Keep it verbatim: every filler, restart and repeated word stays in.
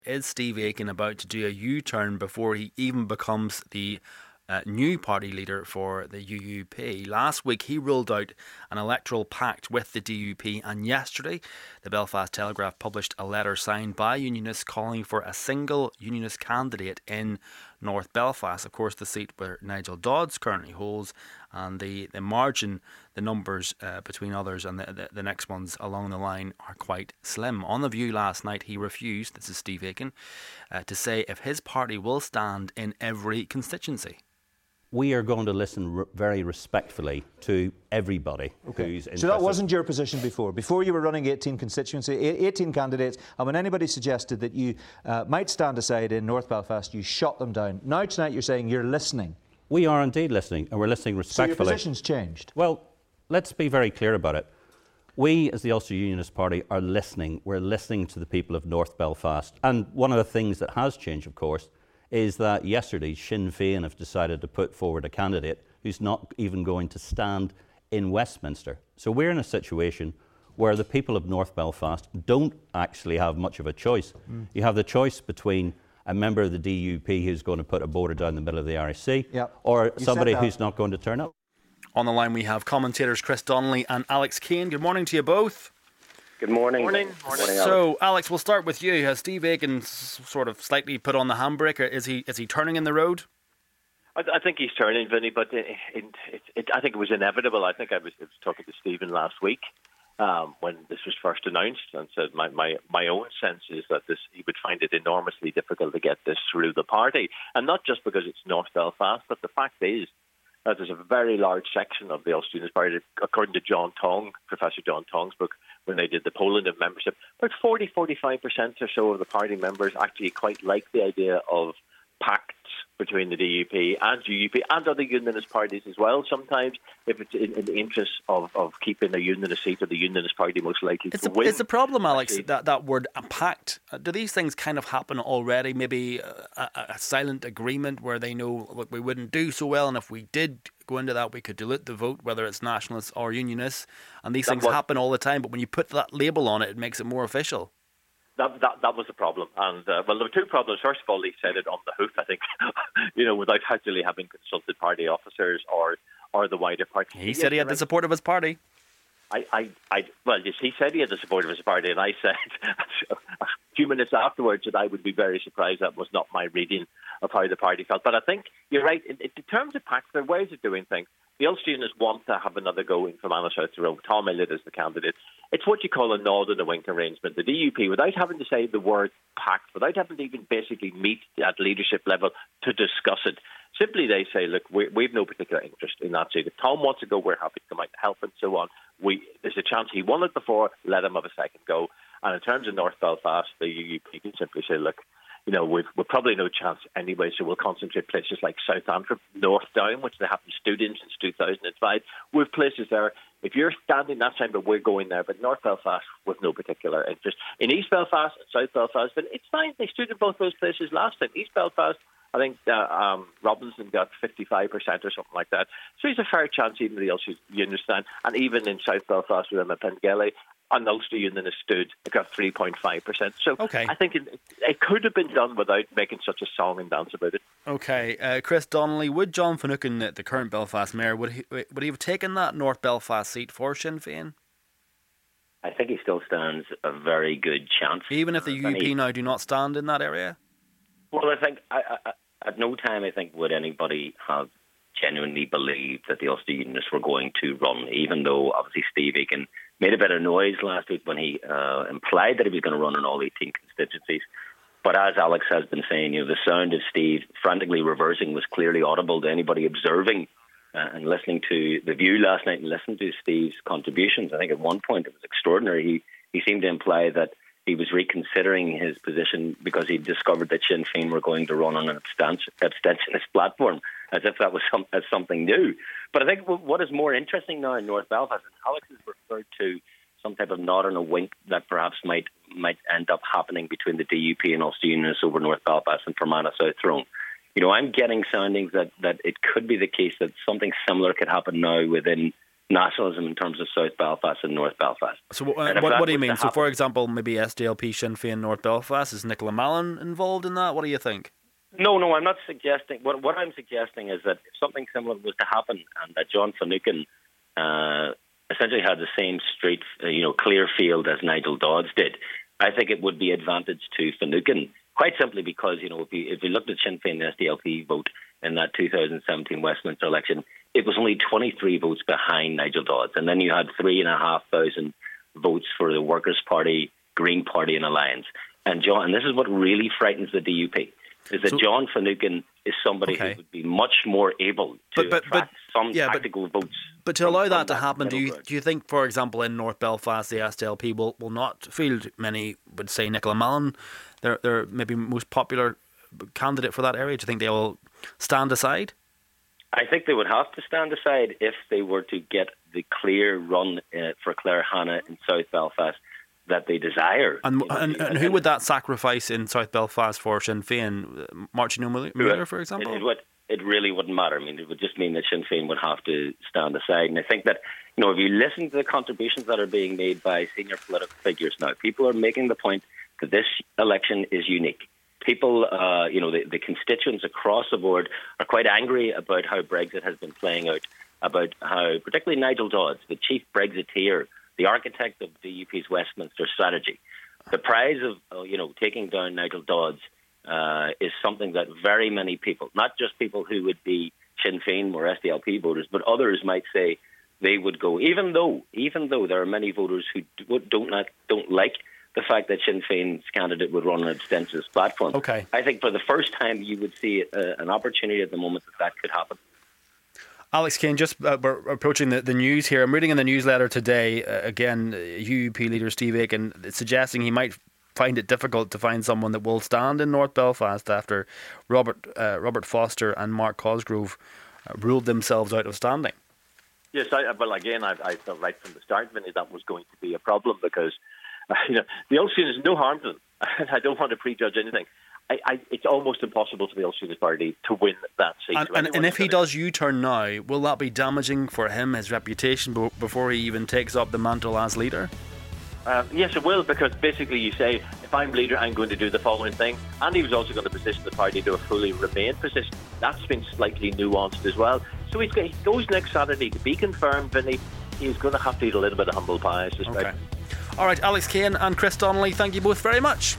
Is Steve Aiken about to do a U-turn before he even becomes the uh, new party leader for the U U P? Last week he ruled out an electoral pact with the D U P, and yesterday the Belfast Telegraph published a letter signed by unionists calling for a single unionist candidate in North Belfast. Of course, the seat where Nigel Dodds currently holds, and the, the margin, the numbers uh, between others and the, the, the next ones along the line are quite slim. On The View last night, he refused, this is Steve Aiken, uh, to say if his party will stand in every constituency. We are going to listen r- very respectfully to everybody okay. who's interested. So that wasn't your position before? Before you were running eighteen constituency, eighteen candidates, and when anybody suggested that you uh, might stand aside in North Belfast, you shot them down. Now tonight you're saying you're listening. We are indeed listening, and we're listening respectfully. So your position's changed? Well, let's be very clear about it. We, as the Ulster Unionist Party, are listening. We're listening to the people of North Belfast. And one of the things that has changed, of course, is that yesterday Sinn Féin have decided to put forward a candidate who's not even going to stand in Westminster. So we're in a situation where the people of North Belfast don't actually have much of a choice. Mm. You have the choice between a member of the D U P who's going to put a border down the middle of the R S C, yep. or you somebody who's not going to turn up. On the line we have commentators Chris Donnelly and Alex Kane. Good morning to you both. Good morning. Morning. morning. So, Alex, we'll start with you. Has Steve Aiken s- sort of slightly put on the handbrake? Is he is he turning in the road? I, I think he's turning, Vinny, but it, it, it, it, I think it was inevitable. I think I was, I was talking to Stephen last week um, when this was first announced, and said my, my, my own sense is that this he would find it enormously difficult to get this through the party. And not just because it's North Belfast, but the fact is that there's a very large section of the Ulster Unionist Party, according to John Tong, Professor John Tong's book, when they did the polling of membership, about forty to forty-five percent or so of the party members actually quite like the idea of pacts between the D U P and U U P and other unionist parties as well. Sometimes, if it's in, in the interest of, of keeping a unionist seat or the unionist party most likely it's to a, win. It's the problem, Alex, that, that word a pact. Uh, do these things kind of happen already? Maybe a, a, a silent agreement where they know, look, we wouldn't do so well, and if we did go into that, we could dilute the vote, whether it's nationalists or unionists. And these that things was, happen all the time, but when you put that label on it, it makes it more official. That, that that was the problem. And, uh, well, there were two problems. First of all, he said it on the hoof, I think, you know, without actually having consulted party officers or, or the wider party. He, he said he had right. the support of his party. I, I, I, well, yes, he said he had the support of his party, and I said a few minutes afterwards that I would be very surprised that was not my reading of how the party felt. But I think you're right. In, in terms of pacts, there are ways of doing things. The Ulster Unionists want to have another go in Fermanagh South Tyrone. Tom Elliott is the candidate. It's what you call a nod and a wink arrangement. The D U P, without having to say the word pact, without having to even basically meet at leadership level to discuss it, simply they say, look, we, we have no particular interest in that seat. If Tom wants to go, we're happy to come out and help and so on. We, there's a chance he won it before, let him have a second go. And in terms of North Belfast, the U U P can simply say, look, you know, we've, we've probably no chance anyway, so we'll concentrate places like South Antrim, North Down, which they haven't stood in since two thousand five. We've places there. If you're standing that time, but we're going there. But North Belfast with no particular interest. In East Belfast and South Belfast, but it's fine. They stood in both those places last time. East Belfast, I think uh, um, Robinson got fifty-five percent or something like that. So there's a fair chance even the Ulster, you understand. And even in South Belfast with them at Pengelly, an Ulster Unionist stood, it got three point five percent. So okay. I think it, it could have been done without making such a song and dance about it. Okay, uh, Chris Donnelly, would John Finucane, the current Belfast mayor, would he would he have taken that North Belfast seat for Sinn Féin? I think he still stands a very good chance. Even if the U U P now do not stand in that area? Well, I think I, I, at no time, I think, would anybody have genuinely believed that the Ulster Unionists were going to run, even though obviously Steve Aiken made a bit of noise last week when he uh, implied that he was going to run in all eighteen constituencies. But as Alex has been saying, you know, the sound of Steve frantically reversing was clearly audible to anybody observing uh, and listening to The View last night and listening to Steve's contributions. I think at one point it was extraordinary. He, he seemed to imply that he was reconsidering his position because he discovered that Sinn Féin were going to run on an abstentionist platform, as if that was some, as something new. But I think what is more interesting now in North Belfast, and Alex has referred to some type of nod and a wink that perhaps might might end up happening between the D U P and Ulster Unionists over North Belfast and Fermanagh South Tyrone. You know, I'm getting soundings that, that it could be the case that something similar could happen now within nationalism in terms of South Belfast and North Belfast. So uh, And if what, that what do you was to mean? So, happen- for example, maybe S D L P, Sinn Féin, North Belfast, is Nicola Mallon involved in that? What do you think? No, no, I'm not suggesting. What, what I'm suggesting is that if something similar was to happen, and that John Finucane uh, essentially had the same straight, uh, you know, clear field as Nigel Dodds did, I think it would be advantage to Finucane. Quite simply because, you know, if you, if you looked at Sinn Féin and S D L P vote in that two thousand seventeen Westminster election, it was only twenty-three votes behind Nigel Dodds. And then you had three and a half thousand votes for the Workers' Party, Green Party and Alliance. And John, and this is what really frightens the D U P, is that So- John Finucane is somebody Okay. who would be much more able to But- but- attract but- some yeah, but- tactical votes. But to from- allow from that to happen, do middle you ground. do you think, for example, in North Belfast, the S D L P will, will not field many, would say, Nicola Mallon, their, their maybe most popular candidate for that area? Do you think they will stand aside? I think they would have to stand aside if they were to get the clear run uh, for Claire Hanna in South Belfast that they desire. And You know, and, and who would that sacrifice in South Belfast for Sinn Féin? Uh, Martin O'Muller, for example? It, it, would, it really wouldn't matter. I mean, it would just mean that Sinn Féin would have to stand aside. And I think that, you know, if you listen to the contributions that are being made by senior political figures now, people are making the point that this election is unique. People, uh, you know, the, the constituents across the board are quite angry about how Brexit has been playing out, about how, particularly Nigel Dodds, the chief Brexiteer, the architect of the D U P's Westminster strategy, the prize of, uh, you know, taking down Nigel Dodds uh, is something that very many people, not just people who would be Sinn Féin or S D L P voters, but others might say they would go, even though, even though there are many voters who do, don't not, don't like the fact that Sinn Féin's candidate would run an abstentions platform. Okay. I think for the first time you would see uh, an opportunity at the moment that that could happen. Alex Kane, just uh, we're approaching the, the news here. I'm reading in the newsletter today, uh, again, uh, U U P leader Steve Aiken suggesting he might find it difficult to find someone that will stand in North Belfast after Robert uh, Robert Foster and Mark Cosgrove uh, ruled themselves out of standing. Yes, I, well, again, I, I thought right from the start, Vinny, that was going to be a problem because, uh, you know, the Ulster is no harm to them. I don't want to prejudge anything. I, I, it's almost impossible for the Ulster Party to win that seat. And, So and, and if he anyone- does U-turn now, will that be damaging for him, his reputation, b- before he even takes up the mantle as leader? Uh, yes, it will, because basically you say, if I'm leader, I'm going to do the following thing. And he was also going to position the party to a fully Remain position. That's been slightly nuanced as well. So he's, he goes next Saturday to be confirmed, Vinny. He's going to have to eat a little bit of humble pie, I suspect. Okay. All right, Alex Kane and Chris Donnelly, thank you both very much.